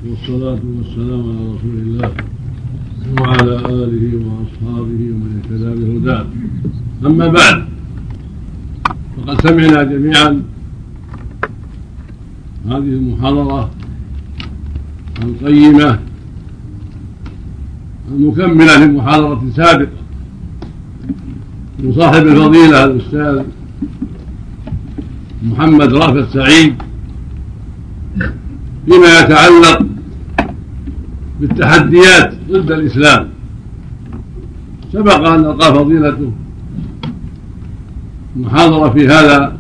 والصلاة والسلام على رسول الله وعلى آله وأصحابه ومن اهتدى بهداه. أما بعد، فقد سمعنا جميعا هذه المحاضرة القيمة المكملة لمحاضرة سابقة من صاحب الفضيلة الأستاذ محمد رافد سعيد فيما يتعلق بالتحديات ضد الإسلام. سبق أن ألقى فضيلته محاضرة في هذا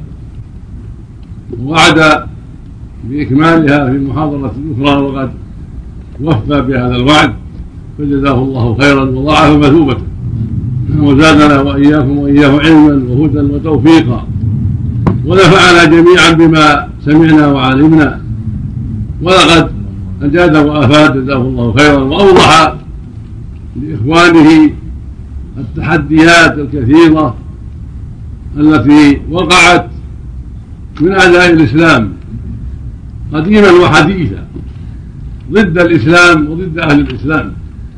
ووعد بإكمالها في محاضرة أخرى، وقد وفى بهذا الوعد، فجزاه الله خيرا وضاعف مثوبته وزادنا وإياكم وإياه علما وهدى وتوفيقا، ونفعنا جميعا بما سمعنا وعلمنا، ولقد أجاد وأفاد جزاه الله خيرا، وأوضح لإخوانه التحديات الكثيرة التي وقعت من أعداء الإسلام قديما وحديثا ضد الإسلام وضد أهل الإسلام.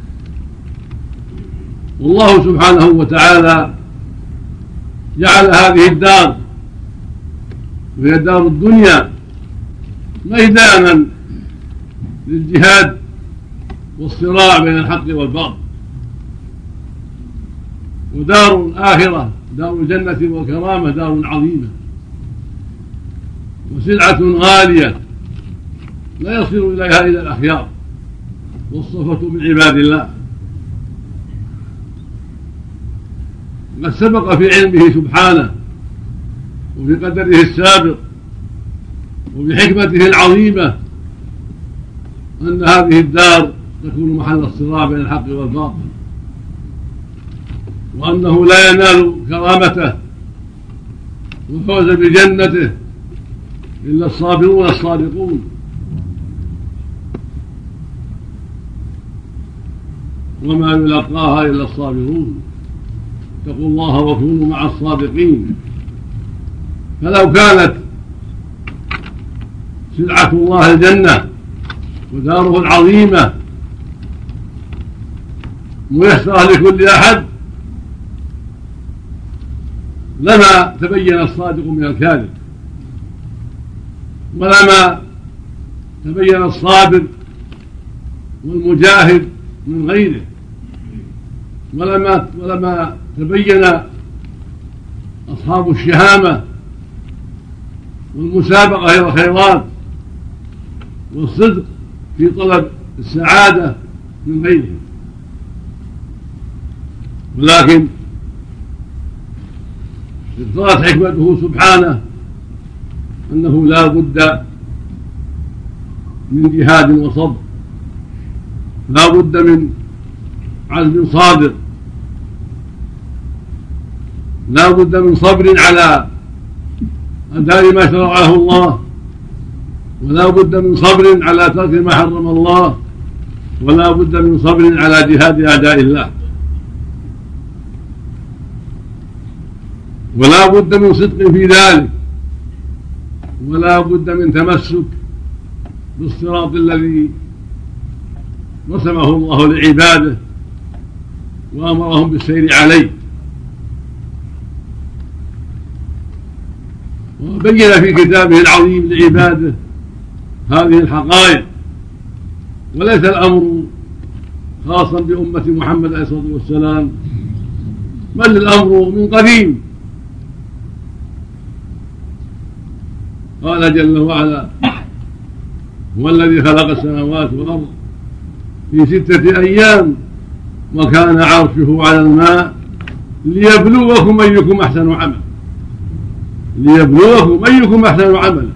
والله سبحانه وتعالى جعل هذه الدار وهي دار الدنيا ميدانا للجهاد والصراع بين الحق والباطل، ودار الآخرة دار الجنة والكرامة دار عظيمة وسلعة غالية لا يصل إليها إلا الأخيار والصفة من عباد الله. قد سبق في علمه سبحانه وفي قدره السابق وبحكمته العظيمة أن هذه الدار تكون محل الصراع بين الحق والباطل، وأنه لا ينال كرامته والفوز بجنته إلا الصابرون الصادقون. وما يلقاها إلا الصابرون، اتقوا الله وكونوا مع الصادقين. فلو كانت سلعة الله الجنة وداره العظيمة ميسرة لكل أحد لما تبين الصادق من الكاذب، ولما تبين الصابر والمجاهد من غيره، ولما تبين أصحاب الشهامة والمسابقة إلى الخيرات والصدق في طلب السعادة من غيرهم. ولكن اقتضت حكمته سبحانه أنه لا بد من جهاد وصبر، لا بد من عزم صادق، لا بد من صبر على أداء ما شرعه الله، ولا بد من صبر على ترك ما حرم الله، ولا بد من صبر على جهاد أعداء الله، ولا بد من صدق في ذلك، ولا بد من تمسك بالصراط الذي رسمه الله لعباده وأمرهم بالسير عليه. وبين في كتابه العظيم لعباده هذه الحقائق، وليس الأمر خاصا بأمة محمد عليه الصلاة والسلام، بل الأمر من قديم. قال جل وعلا: هو الذي خلق السماوات والأرض في 6 أيام وكان عرشه على الماء ليبلوكم أيكم أحسن عملا، ليبلوكم أيكم أحسن عملا.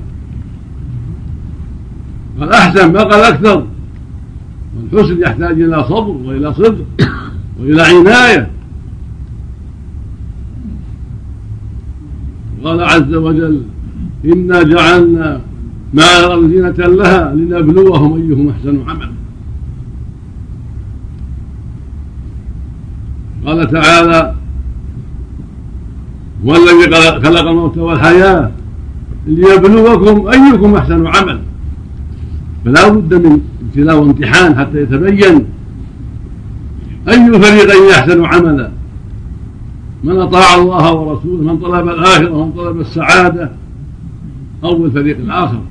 قال أحسن، ما قال أكثر، والحسن يحتاج إلى صبر وإلى صدق وإلى عناية. قال عز وجل: إنا جعلنا ما يرى زينة لها لنبلوهم أيهم أحسن عملا. قال تعالى: هو الذي خلق الموت والحياة ليبلوكم أيكم أحسن عملا. فلا بد من ابتلاء وامتحان حتى يتبين أي فريقين أحسن عملا، من أطاع الله ورسوله، من طلب الآخرة ومن طلب السعادة، أو الفريق الآخر.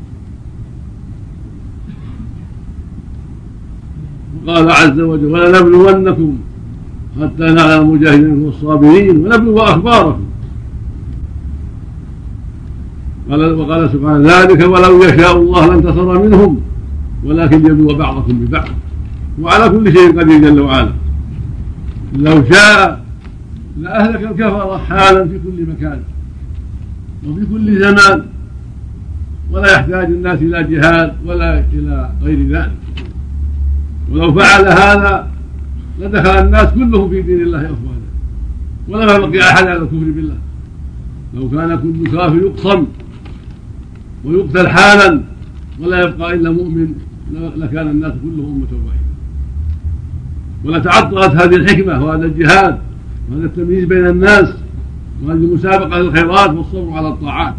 وقال عز وجل: ولنبلونكم حتى نعلم المجاهدين والصابرين ونبلو أخباركم. وقال سبحانه: ذلك ولو يشاء الله لانتصر منهم ولكن يبلو بعضكم ببعض وعلى كل شيء قدير جل وعلا. لو شاء لأهلك الكفرة حالا في كل مكان وفي كل زمان، ولا يحتاج الناس إلى جهاد ولا إلى غير ذلك. ولو فعل هذا لدخل الناس كلهم في دين الله أفواجا ولما بقي أحد على الكفر بالله. لو كان كل كافر يقصم ويقتل حالا ولا يبقى إلا مؤمن لكان الناس كلهم أمة واحدة، ولتعطلت هذه الحكمة وهذا الجهاد وهذا التمييز بين الناس وهذه المسابقة للخيرات والصبر على الطاعات.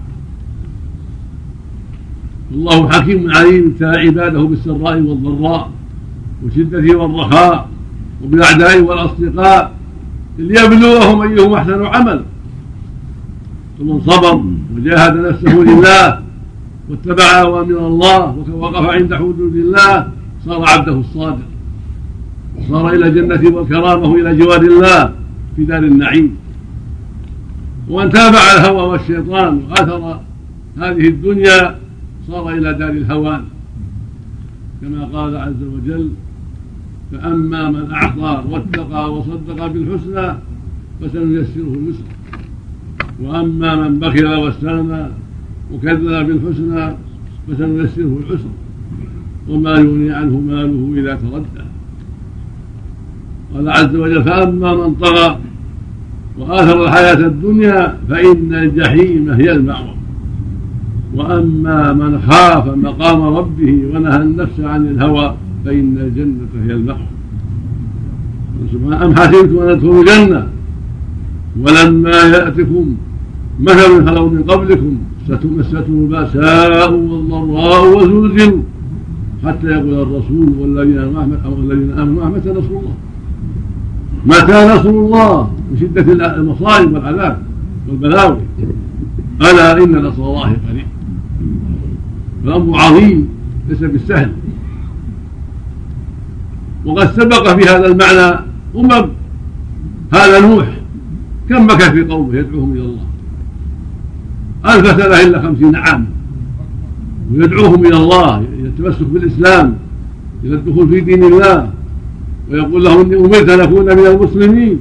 والله حكيم عليم ابتلى عباده بالسراء والضراء والشدة والرخاء وبالأعداء والأصدقاء ليبلوهم أيهم أحسن عمل. فمن صبر وجاهد نفسه لله واتبع أوامر الله ووقف عند حدود الله صار عبده الصادق، صار إلى الجنة والكرامة إلى جوار الله في دار النعيم. ومن تابع الهوى والشيطان وآثر هذه الدنيا صار إلى دار الهوان، كما قال عز وجل: فأما من أعطى واتقى وصدق بالحسنى فسنيسره اليسرى، وأما من بخل واستغنى وكذب بالحسنى فسنيسره العسرى، وما يغني عنه ماله إذا تردى. قال عز وجل: فأما من طغى وآثر الحياة الدنيا فإن الجحيم هي المأوى، وأما من خاف مقام ربه ونهى النفس عن الهوى فإن الجنة هي المأوى. أم حسبتم أن تدخلوا الجنة ولما يأتكم مثل خلوا من قبلكم مستهم البأساء والضراء وزلزلوا حتى يقول الرسول والذين آمنوا معه متى نصر الله، متى نصر الله، من شدة المصائب والعذاب والبلاوي، ألا إن نصر الله قريب. فالأمر عظيم ليس بالسهل. وقد سبق في هذا المعنى هذا نوح كم مكث في قومه يدعوهم إلى الله 1000 سنة إلا 50 عام، ويدعوهم إلى الله إلى التمسك بالإسلام، إلى الدخول في دين الله، ويقول لهم: إني أمرت أن أكون من المسلمين.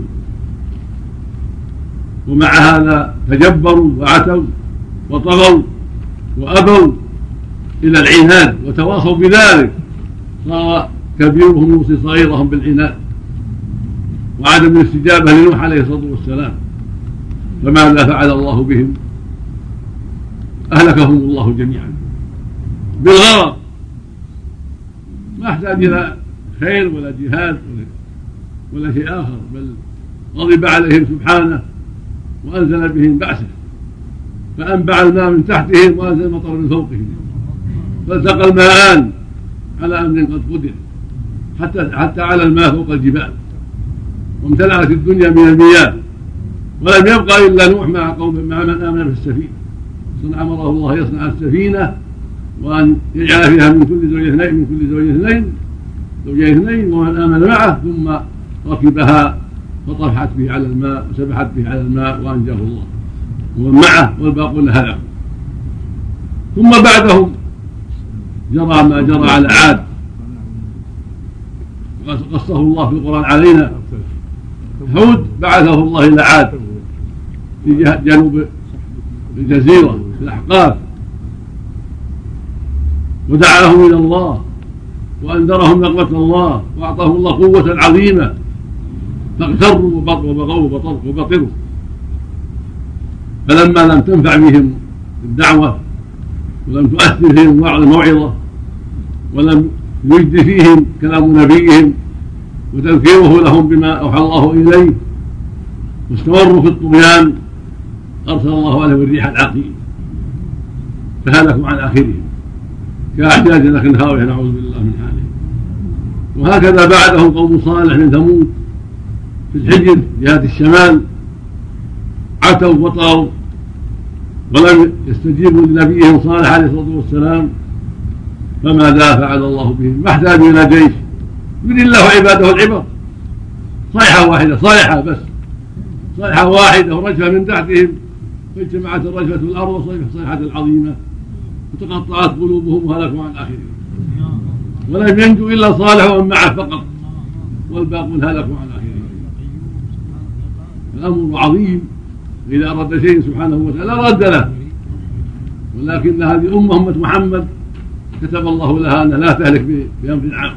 ومع هذا تجبروا وعتوا وطغوا وأبوا إلى العناد وتواصوا بذلك، صار كبيرهم يوصي صغيرهم بالعناد وعدم الاستجابة لنوح عليه الصلاة والسلام. فماذا فعل الله بهم؟ أهلكهم الله جميعا بالغرق، ما احتاج إلى خير ولا جهاد ولا شيء آخر، بل غضب عليهم سبحانه وأنزل بهم بأسه، فأنبع الماء من تحتهم وأنزل المطر من فوقهم، فالتقى الماءان على أمر قد قدر حتى على الماء فوق الجبال، وامتلأت الدنيا من المياه، ولم يبقى إلا نوح مع من آمن في السفينة. أمره الله يصنع السفينة وأن يجعل فيها من كل زوجين اثنين ومن آمن معه، ثم ركبها فطفحت به على الماء وسبحت به على الماء وأنجاه الله ومن معه والباقون هلكوا. ثم بعدهم جرى ما جرى على عاد، قصه الله في القرآن علينا. هود بعثه الله إلى عاد في جنوب الجزيرة في الأحقاف، ودعاهم إلى الله وأنذرهم نقمة الله وأعطاهم الله قوة عظيمة، فاغتروا وبغوا وبطروا. فلما لم تنفع بهم الدعوة ولم تؤثر فيهم الموعظة ولم يجد فيهم كلام نبيهم وتذكيره لهم بما أوحى الله إليه واستمروا في الطغيان، أرسل الله عليهم الريح العقيم فهلكوا عن آخرهم. كأحجاج نخل هاوية نعوذ بالله من حاله. وهكذا بعدهم قوم صالح من ثمود في الحجر جهة الشمال عتوا وطغوا ولم يستجيبوا لنبيهم صالح عليه الصلاة والسلام، فماذا فعل الله بهم؟ ما احتاجوا إلى جيش، يريد الله عباده العبر، صيحة واحدة، صيحة بس، صيحة واحدة ورجفة من تحتهم، فاجتمعت الرجفة الأرض وصيحة صيحة العظيمة وتقطعت قلوبهم وهلكوا عن آخرهم، ولم ينجوا إلا صالح ومن معه فقط، والباقون هلكوا عن آخرهم. الأمر عظيم، إذا أراد شيء سبحانه وتعالى رد له، ولكن هذه أمة محمد كتب الله لها أن لا تهلك بأمر عام،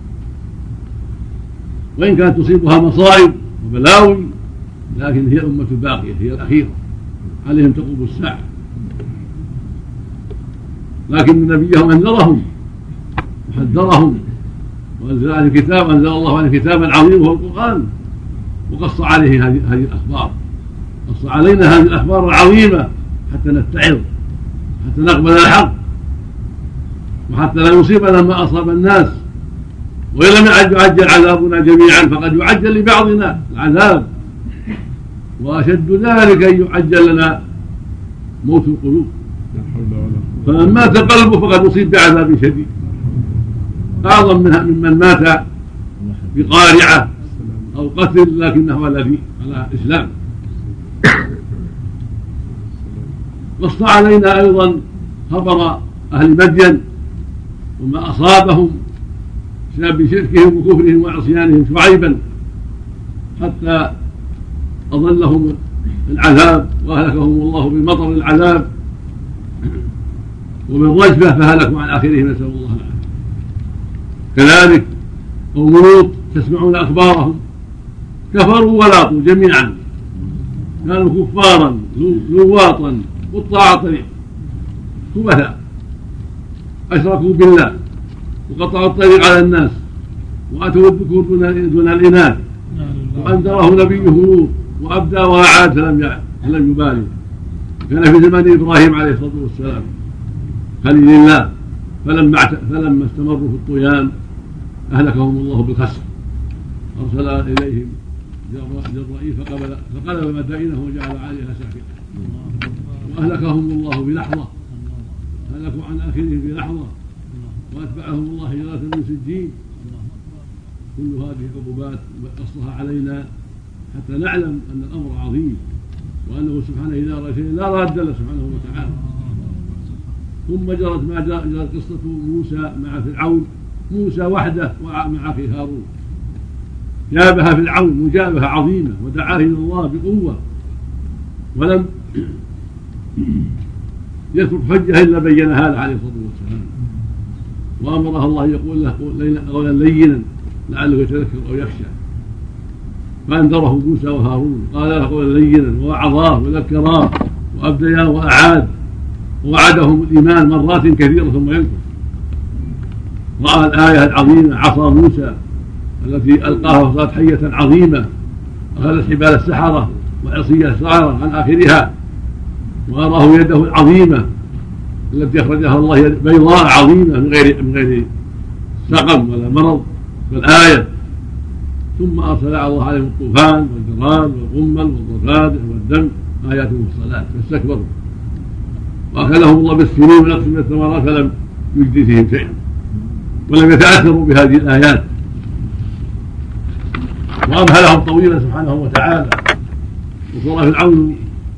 وإن كانت تصيبها مصائب وبلاوي لكن هي الأمة الباقية، هي الأخيرة، عليهم تقوم الساعة. لكن نبيهم أنذرهم وحذرهم وأنزل عليه الكتاب، أنزل الله عليه كتابا عظيما وهو القرآن، وقص عليه هذه الأخبار، قص علينا هذه الأخبار العظيمة حتى نتعظ، حتى نقبل الحق، وحتى لا يصيبنا ما أصاب الناس. وإن لم يعجل عذابنا جميعا فقد يعجل لبعضنا العذاب، وأشد ذلك أن يعجل لنا موت القلوب، فمن مات قلبه فقد يصيب بعذاب شديد أعظم ممن مات بقارعة أو قتل لكنه على إسلام. قص علينا أيضا خبر أهل مدين وما أصابهم بسبب شركهم وكفرهم وعصيانهم شعيبا، حتى أضلهم العذاب وأهلكهم الله بمطر العذاب وبالرجفة فهلكوا عن آخرهم، نسأل الله العافية. كذلك قوم لوط تسمعون أخبارهم، كفروا ولاطوا جميعا، كانوا كفارا لواطا قطاع طريق خبثاء، أشركوا بالله وقطعوا الطريق على الناس وأتوا الذكور دون الإناث، وأنذره نبيه لوط وأبدى وأعاد فلم يبالي. كان في زمان إبراهيم عليه الصلاة والسلام خليل الله، فلما استمروا في الطغيان أهلكهم الله بالخسف، أرسل إليهم جرائي فقلب مدائنه وجعل عليها سافلة، وأهلكهم الله بلحظة، هلكوا عن آخرهم بلحظة، وأتبعهم الله هجرة من سجين. كل هذه عقوبات قصها علينا حتى نعلم أن الأمر عظيم، وأنه سبحانه إذا أراد شيئا لا راد له سبحانه وتعالى. ثم جرت قصة موسى مع فرعون، موسى وحده ومع أخي هارون، جابها فرعون مجابهة عظيمة ودعاه إلى الله بقوة، ولم يترك حجة إلا بينها له عليه الصلاة والسلام، وأمره الله يقول له قولا لينا لعله يتذكر أو يخشى، فأنذره موسى وهارون، قال له قولا لينا ووعظاه وذكراه وأبدياه وأعاد، ووعدهم الإيمان مرات كثيرة ثم ينكر. رأى الآية العظيمة عصا موسى التي ألقاها فصارت حية عظيمة أخذت حبال السحرة وعصي السحرة عن آخرها، وأراه يده العظيمة التي أخرجها الله بيضاء عظيمة من غير سقم ولا مرض والآية. ثم أرسل الله عليهم الطوفان والجراد والقمل والضفادع والدم آيات مفصلات فاستكبروا، وأكلهم الله بالسنين ونقص من الثمرات فلم يجد فيهم شيئا ولم يتأثروا بهذه الآيات، وأمهلهم طويلا سبحانه وتعالى. وصار فرعون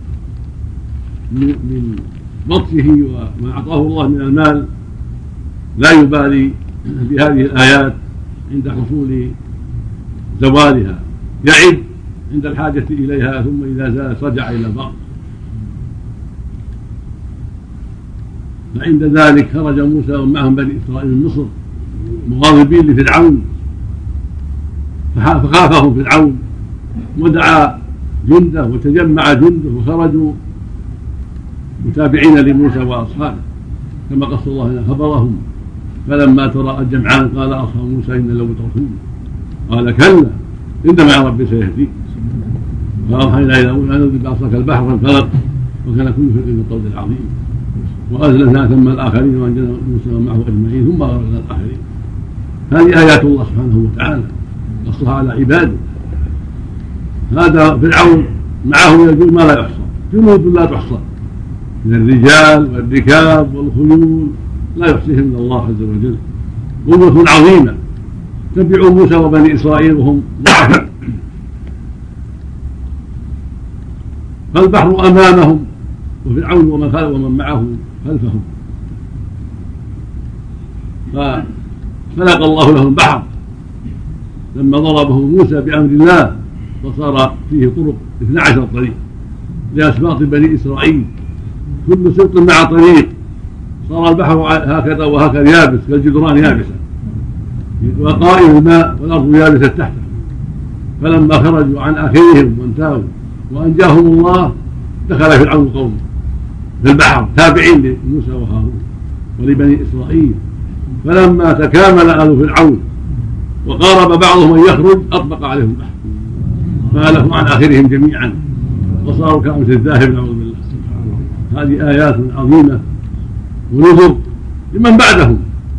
من بطشه وما أعطاه الله من المال لا يبالي بهذه الآيات عند حصول زوالها، يعد عند الحاجة إليها، ثم إذا زالت رجع إلى الباطل. فعند ذلك خرج موسى ومعهم بني إسرائيل من مصر مغاضبين لفرعون، فخافهم فرعون ودعا جنده وتجمع جنده وخرجوا متابعين لموسى وأصحابه كما قص الله لنا خبرهم. فلما تراءى الجمعان قال أصحاب موسى إنا لمدركون، قال كلا إن معي ربي سيهدين، فأوحينا إلى موسى أن اضرب بعصاك البحر فانفلق وكان كل فرق من الطود العظيم. وأزلفنا ثم الآخرين وأنجينا موسى ومعه أجمعين ثم أغرقنا الآخرين. هذه آيات الله سبحانه وتعالى قصها على عباده. هذا فرعون معه من الجند ما لا يحصى، جنود لا تحصى من الرجال والركاب والخيول لا يحصيهم إلا الله عز وجل، قوة عظيمة. تبعوا موسى وبني إسرائيل وهم ضعفاء، فالبحر أمامهم وفرعون ومن معه خلفهم، فخلق الله لهم البحر لما ضربه موسى بأمر الله، فصار فيه طرق 12 طريق لأسباط بني إسرائيل، كل سبط مع طريق، صار البحر هكذا وهكذا يابس كالجدران يابسة وقائم الماء والأرض يابسة تحته. فلما خرجوا عن آخرهم وانتهوا وأنجاهم الله دخل فرعون قومه في البحر تابعين لموسى وهارون ولبني إسرائيل. فلما تكامل آل فرعون وقارب بعضهم أن يخرج أطبق عليهم البحر فهلكوا عن آخرهم جميعا وصاروا كأمثل الذاهب نعوذ بالله. هذه آيات عظيمة ونذر لمن بعدهم.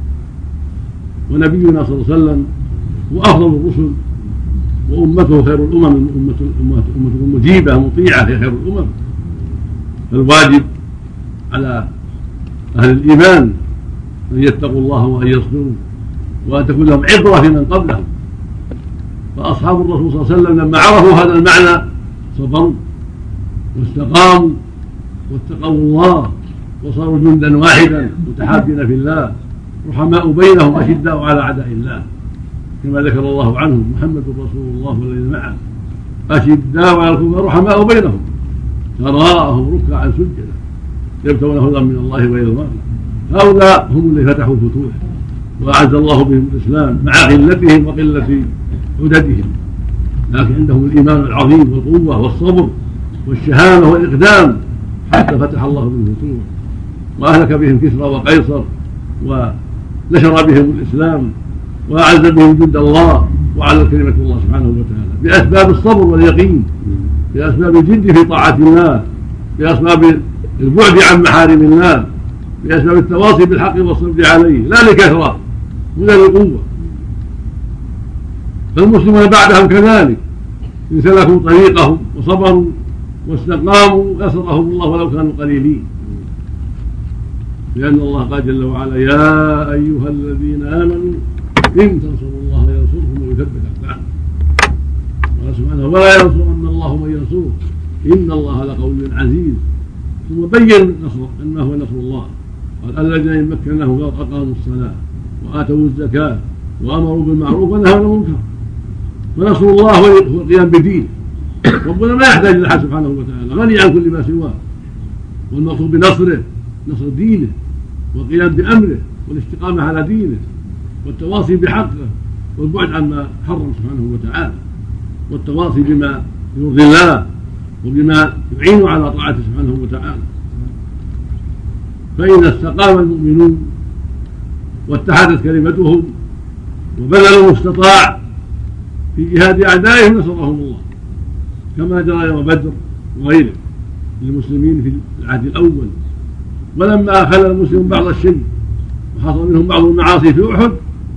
ونبينا صلى الله عليه وسلم هو أفضل الرسل وأمته خير الأمم، أمته مجيبة مطيعة هي خير الأمم. فالواجب على أهل الإيمان أن يتقوا الله وأن يصبروا وأن تكون لهم عبرة في من قبلهم. فأصحاب الرسول صلى الله عليه وسلم لما عرفوا هذا المعنى صبروا واستقاموا واتقوا الله وصاروا جندا واحدا متحابين في الله رحماء بينهم أشداء على أعداء الله، كما ذكر الله عنهم محمد رسول الله والذين معه أشداء على الكفار رحماء بينهم تراءهم ركعا سجدا يبتغون فضلا من الله ورضوانه. هؤلاء هم اللي فتحوا الفتوح وأعز الله بهم الإسلام مع قلتهم وقلة عددهم، لكن عندهم الإيمان العظيم والقوة والصبر والشهامة والإقدام حتى فتح الله بهم الفتوح وأهلك بهم كسرى وقيصر ونشر بهم الإسلام وأعز بهم جند الله وعلى كلمة الله سبحانه وتعالى بأسباب الصبر واليقين، بأسباب الجد في طاعة الله، بأسباب البعد عن محارم الله، بأسباب التواصي بالحق والصبر عليه، لا لكثرة ولا لقوة. فالمسلمون بعدهم كذلك إن سلكوا طريقهم وصبروا واستقاموا نصرهم الله ولو كانوا قليلين، لأن الله قال جل وعلا يا أيها الذين آمنوا إن تنصروا الله ينصركم ويثبت أقدامكم. قال سبحانه ولا ينصرن الله من ينصره إن الله لقوي عزيز. ثم بين أنه هو نصر الله، قال الذين إن مكناهم أقاموا الصلاة وآتوا الزكاة وأمروا بالمعروف ونهوا عن المنكر. ونصر الله هو القيام بدينه، ربنا ما يحتاج إلى أحد سبحانه وتعالى، غني عن كل ما سواه، والمقصود بنصره نصر دينه والقيام بأمره والاستقامة على دينه والتواصي بحقه والبعد عما حرم سبحانه وتعالى والتواصي بما يرضي الله وبما يعين على طاعته سبحانه وتعالى. فإذا استقام المؤمنون واتحدت كلمتهم وبذلوا المستطاع في جهاد أعدائهم نصرهم الله، كما جرى يوم بدر وغيره للمسلمين في العهد الأول. ولما أخل المسلمون بعض الشرك وحصل منهم بعض المعاصي في أحد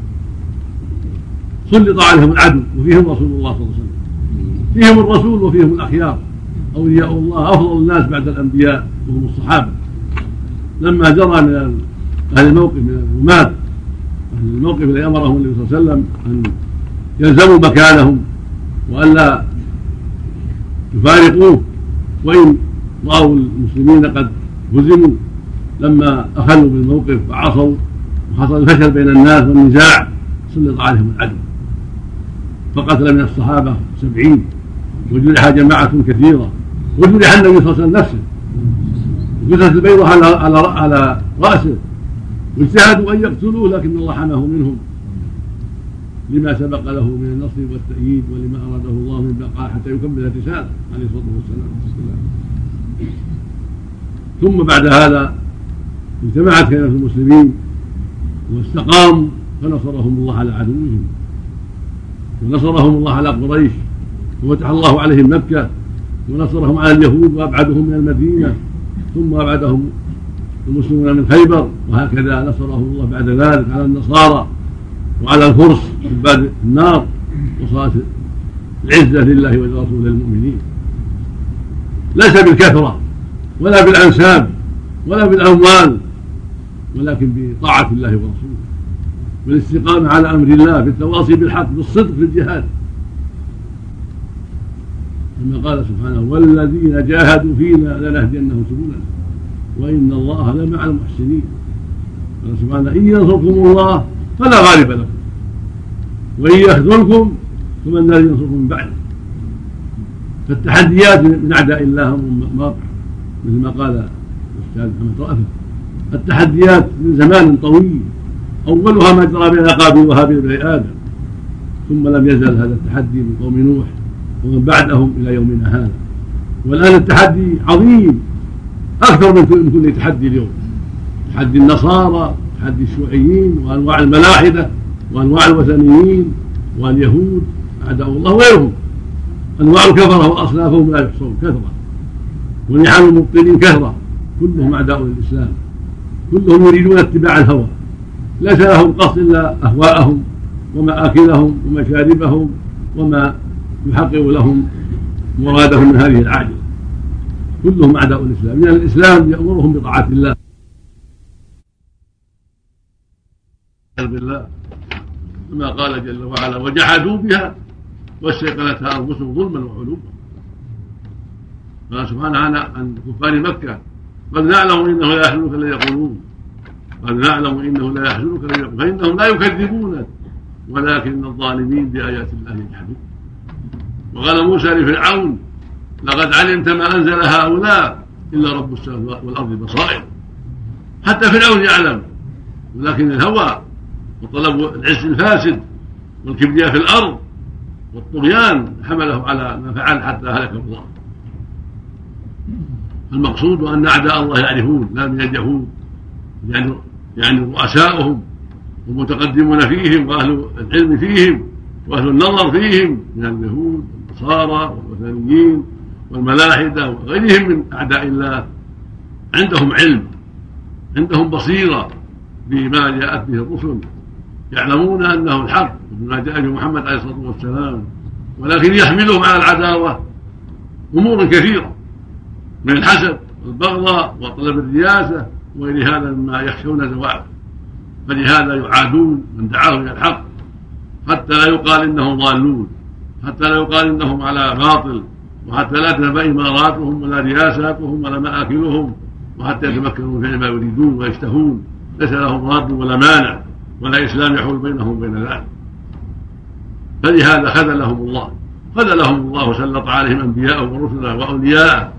سلط عليهم العدو وفيهم رسول الله صلى الله عليه وسلم، فيهم الرسول وفيهم الأخيار أولياء الله أفضل الناس بعد الأنبياء وهم الصحابة. لما جرى من أهل الموقف من الرماة أهل الموقف الذي أمرهم النبي صلى الله عليه وسلم أن يلزموا مكانهم وألا يفارقوه وإن رأوا المسلمين قد هزموا، لما أخلوا بالموقف وعصوا وحصل الفشل بين الناس والنزاع سلط عليهم العدو، فقتل من الصحابة 70 وجرح جماعة كثيرة وجرح النبي صلى الله عليه وسلم نفسه وكسرت البيضة على رأسه واجتهدوا أن يقتلوه لكن الله حماه منهم لما سبق له من النصر والتأييد ولما أراده الله من بقاء حتى يكمل الرسالة عليه الصلاة والسلام. ثم بعد هذا اجتمعت كلمة المسلمين واستقاموا فنصرهم الله على عدوهم ونصرهم الله على قريش وفتح الله عليهم مكة ونصرهم على اليهود وأبعدهم من المدينة ثم أبعدهم المسلمون من خيبر، وهكذا نصره الله بعد ذلك على النصارى وعلى الفرس عباد النار، وصارت العزة لله ولرسوله للمؤمنين، ليس بالكثرة ولا بالأنساب ولا بالأموال، ولكن بطاعة الله ورسوله، بالاستقامة على أمر الله، بالتواصي بالحق، بالصدق في الجهاد، كما قال سبحانه: والذين جاهدوا فينا لنهدينهم سبلنا وإن الله لمع المحسنين. قال سبحانه: إن ينصركم الله فلا غالب لكم وإن يخذلكم فمن الذي ينصركم من بعده. فالتحديات من أعداء الله واقع، مثل ما قال الأستاذ محمد رأفت: التحديات من زمان طويل، أولها ما جرى بين قابيل وهابيل بني آدم، ثم لم يزل هذا التحدي من قوم نوح ومن بعدهم إلى يومنا هذا. والآن التحدي عظيم أكثر من كل تحدي اليوم، تحدي النصارى، تحدي الشيوعيين، وأنواع الملاحدة، وأنواع الوثنيين، واليهود أعداء الله وغيرهم، أنواع الكفرة وأصنافهم لا يحصون كثرة، ونحل المبطلين كثرة، كلهم أعداء للإسلام، كلهم يريدون اتباع الهوى، ليس لهم قصد إلا أهواءهم ومآكلهم ومشاربهم وما يحقق لهم مرادهم من هذه العاجلة، كلهم أعداء الإسلام، لأن الإسلام يأمرهم بطاعة الله بالله، كما قال جل وعلا: وجحدوا بها واستيقنتها أنفسهم ظلما وعلوا. قال سبحانه عن كفار مكة: قد نعلم إنه لا يحزنك الذي يقولون، قد نعلم إنه لا يحزنك الذي يقولون فإنهم لا يكذبونك ولكن الظالمين بآيات الله يجحدون. وقال موسى لفرعون: لقد علمت ما أنزل هؤلاء إلا رب السماوات والأرض بصائر. حتى فرعون يعلم، ولكن الهوى وطلب العز الفاسد والكبرياء في الأرض والطغيان حمله على ما فعل حتى هلك الله. المقصود أن أعداء الله يعرفون، لا من اليهود، يعني رؤساؤهم والمتقدمون فيهم وأهل العلم فيهم وأهل النظر فيهم من اليهود والنصارى والوثنيين والملاحدة وغيرهم من أعداء الله، عندهم علم، عندهم بصيرة بما جاءت به الرسل، يعلمون أنه الحق بما جاء به محمد عليه الصلاة والسلام، ولكن يحملهم على العداوة أمور كثيرة من الحسد والبغضاء وطلب الرياسة وغير هذا مما يخشون زواله، فلهذا يعادون من دعاهم إلى الحق، حتى لا يقال إنهم ضالون، حتى لا يقال إنهم على باطل، وحتى لا تنبئ إماراتهم ولا رياساتهم ولا مآكلهم، وحتى يتمكنوا فعل ما يريدون ويشتهون، ليس لهم راد ولا مانع ولا إسلام يحول بينهم وبين ذلك. فلهذا خذلهم الله وسلط عليهم أنبياءه ورسله وأولياءه.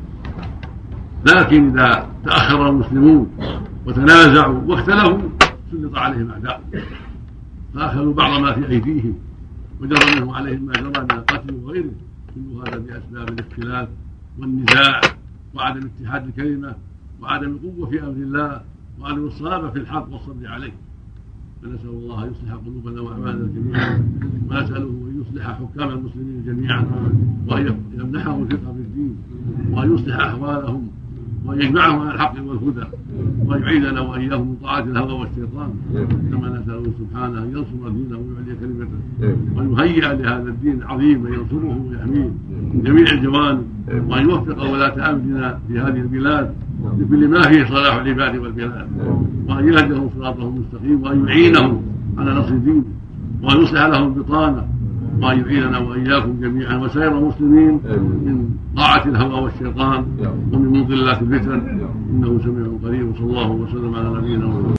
لكن إذا تأخر المسلمون وتنازعوا واختلفوا سلط عليهم أعداء، فأخذوا بعض ما في أيديهم وجرى منه عليهم ما جرى من القتل وغيره، كل هذا بأسباب الاختلاف والنزاع وعدم اتحاد الكلمة وعدم القوة في أمر الله وعدم الصلابة في الحق والصبر عليه. فنسأل الله أن يصلح قلوبنا وأعمالنا جميعا، ونسأله أن يصلح حكام المسلمين جميعا، وأن يمنحهم الفقه في الدين، وأن يصلح أحوالهم، وأن يجمعهم على الحق والهدى، وأن يعيذنا وإياهم من طاعة الهوى والشيطان. كما نسأله سبحانه أن ينصر دينه ويعلي كلمته، وأن يهيئ لهذا الدين العظيم من ينصره ويحميه من جميع الجوانب، وأن يوفق ولاة أمرنا في هذه البلاد لكل ما فيه صلاح العباد والبلاد، وأن يهدهم صراطهم المستقيم، وأن يعينهم على نصر دينه، وأن يصلح لهم البطانة، وأن يعيننا وإياكم جميعا وسائر المسلمين من طاعة الهوى والشيطان ومن مضلات الفتن، إنه سميع قريب. وصلى الله وسلم على نبينا محمد.